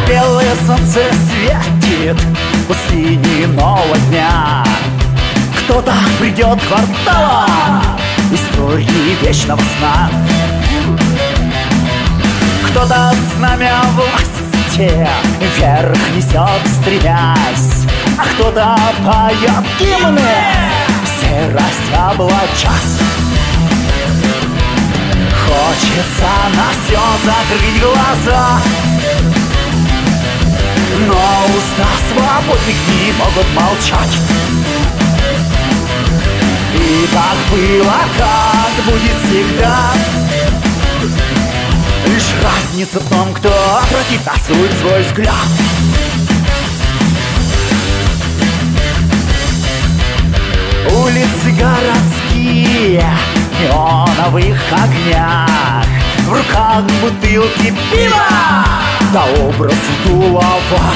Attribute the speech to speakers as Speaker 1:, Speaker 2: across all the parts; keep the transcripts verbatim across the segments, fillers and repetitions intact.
Speaker 1: Белое солнце светит в пустыне нового дня. Кто-то придет кварталом истории вечного сна. Кто-то знамя власти вверх несет, стремясь, а кто-то поет гимны, серость облачась. Хочется на все закрыть глаза, но уста свободных не могут молчать. И так было, как будет всегда. Лишь разница в том, кто протестует свой взгляд. Улицы городские в неоновых огнях, в руках бутылки пива, да образ тулова.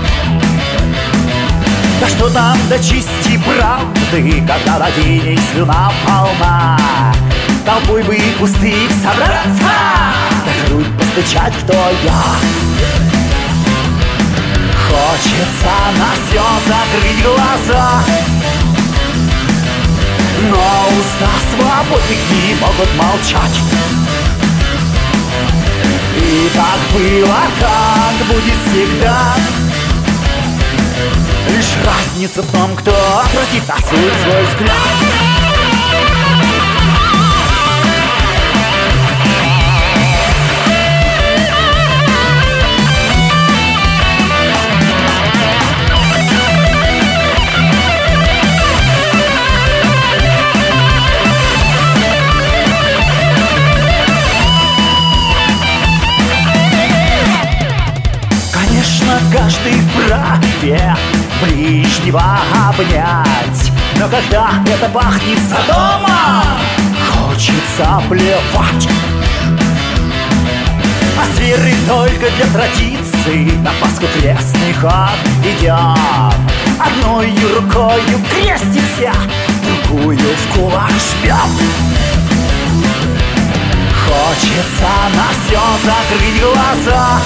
Speaker 1: Да что там до чисти правды, когда на день слюна полна. Толпой бы пустых собраться, да грудь постучать, кто я. Хочется на все закрыть глаза, но уста свободных не могут молчать. И так было, как будет всегда. Лишь разница в том, кто протестует свой взгляд. Каждый вправе ближнего обнять, но когда это пахнет Содомом, хочется плевать. А с верой только для традиций на Пасху крестный ход идем. Одной рукою крестимся, другую в кулак жмем. Хочется на все закрыть глаза,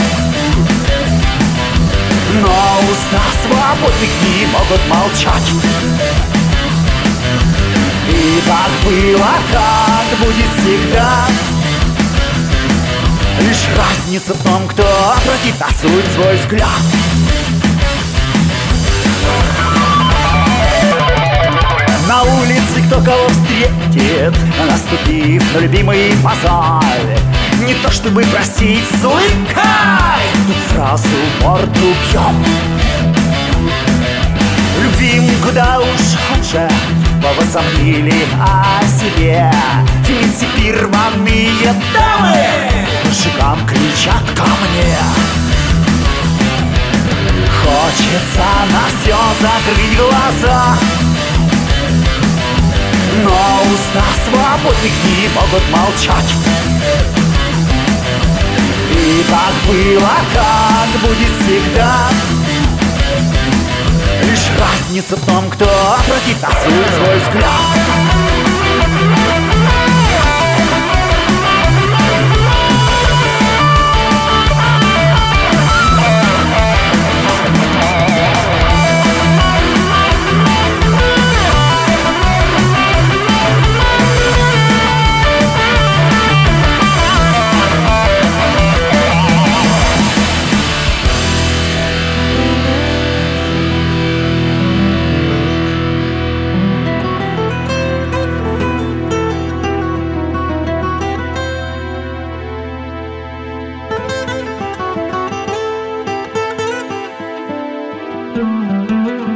Speaker 1: но уста свободных не могут молчать. И так было, как будет всегда. Лишь разница в том, кто протестует свой взгляд. На улице кто кого встретит, наступив на любимый мозоль. Не то чтобы простить с улыбкой, тут сразу морду бьем. Любви куда уж хуже, возомнили о себе. Финсипир рваные дамы мужикам кричат ко мне. Хочется на все закрыть глаза, но уста свободных не могут молчать. И так было, как будет всегда. Лишь разница в том, кто протестует свой взгляд.
Speaker 2: Thank you.